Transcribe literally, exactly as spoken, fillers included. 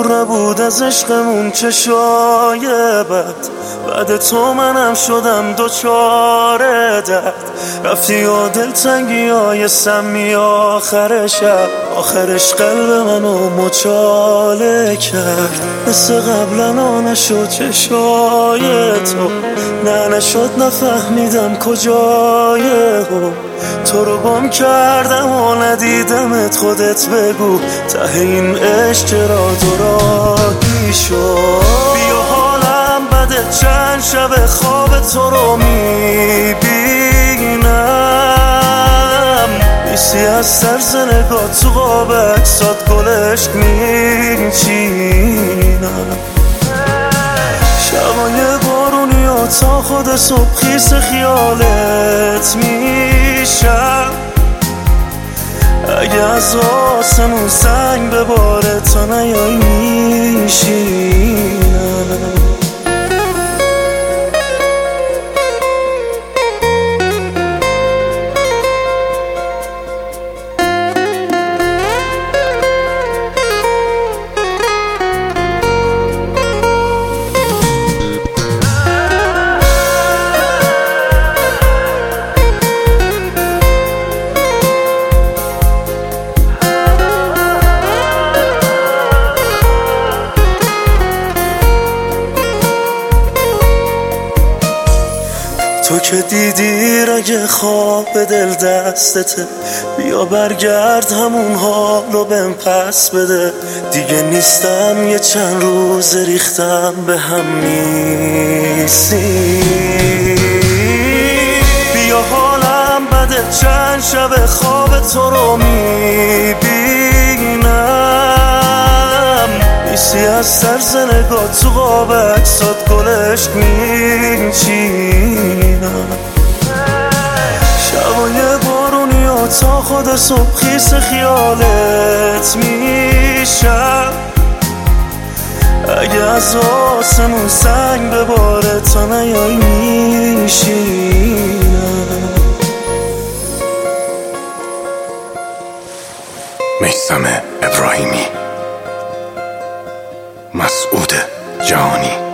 نبود از عشقمون چشای بد، بعد تو منم شدم دوچار درد. رفتی و دلتنگی های سمی آخر شب، آخرش قلب منو مچاله کرد. مثل قبلا نشد چشای تو، نه نشد نفهمیدم کجای هم. تو رو گم کردم و ندیدمت، خودت بگو ته این عشق چرا دوراهی شد. بیا حالم بده، چند شب خواب تو رو میبینم، نیستی از سرز نگاه تو قاب عکسات گلش میچینم. شبای بارونی و تا خود صبح خیس خیالت میشم. اگه از آسمون سنگ بباره تا نیایی میشینم. تو که دیدی رگ خواب دل دستته، بیا برگرد همون حالو بهم پس بده. دیگه نیستم یه چند روز ریختم به هم نیستی. بیا حالم بده، چند شب خواب تو رو میبینم، نیستی از سرز نگاه تو قاب عکسات گلش میچینم. شبای بارونی و تا خود صبح خیس خیالت میشم. اگه از آسمون سنگ بباره تا نیایی میشینم. میثم ابراهیمی، مسعود جهانی.